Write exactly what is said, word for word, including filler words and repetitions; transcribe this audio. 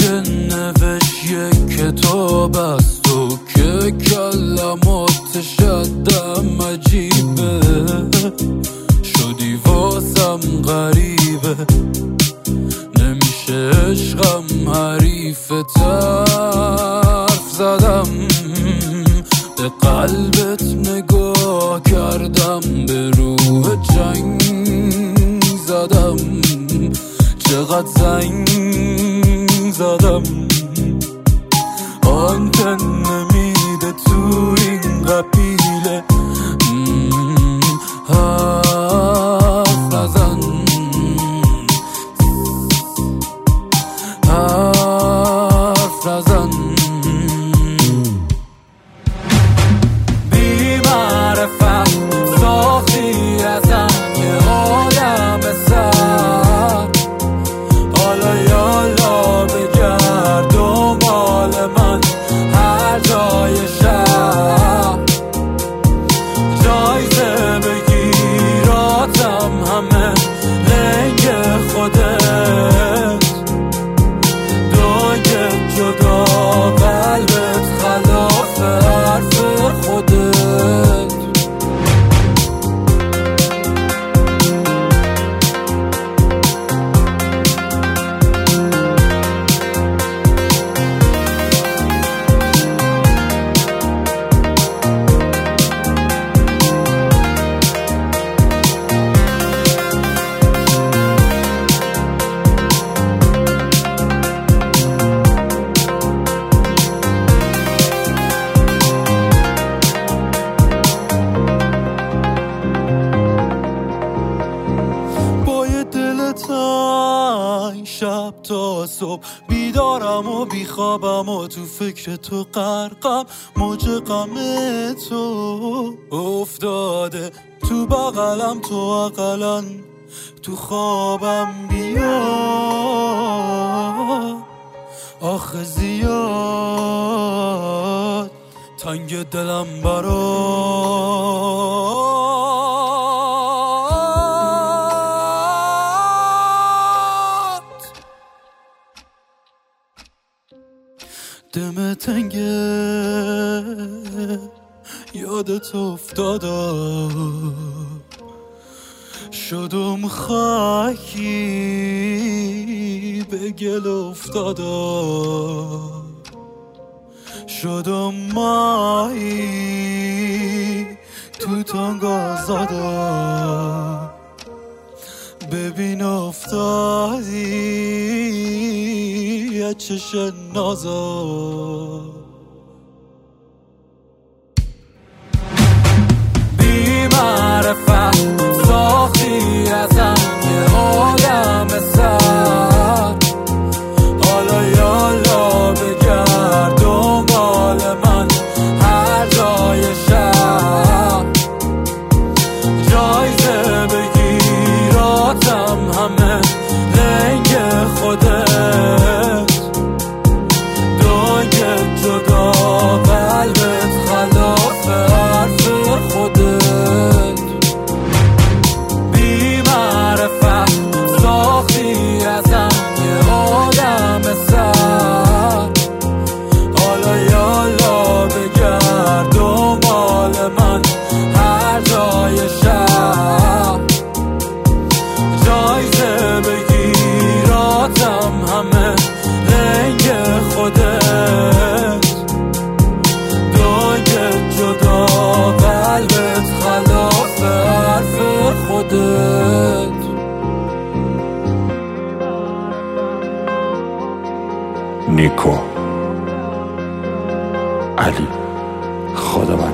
نوشت یک کتاب از تو که کلماتش دم عجیبه، شدی واسم غریبه، نمیشه عشقم حریفت، حرف زدم به قلبت نگاه کردم، به روح جنگ زدم، چقدر زنگ زدم، آنتن نمیده تو این قبیله، حرف نزن، حرف نزن، بی معرفت ساختی ازم یه عالم سر، حالا یالا بگرد دنبال من هر جای شهر، جایزه بگیراتم همه لنگ خودت، دنگ جدا قلبت خلاف حرف خودت. شب تا صبح بیدارم و بیخوابم و تو فکر تو غرقم، موج غم تو افتاده تو بغلم، تو اقلن تو خوابم بیا، آخه زیاد تنگ دلم برات، دم تنگه یادت افتادم، شدم خاکی به گل افتادم، شدم ماهی تو تنگ آزادم، ببین افتادی از چش نازم، بی معرفت ساختی ازم یه عالم سر، حالا یالا بگرد دنبال من هر جای شهر، جایزه بگیراتم همه لنگ خودت، دنگ جدا قلبت خلاف حرف خودت، بی معرفت ساختی ازم یه عالم سر، حالا یالا بگرد دنبال من هر جای شهر، جایزه بگیراتم همه لنگ خودت، دنگ جدا قلبت خلاف حرف خودت. نیکو علی خدا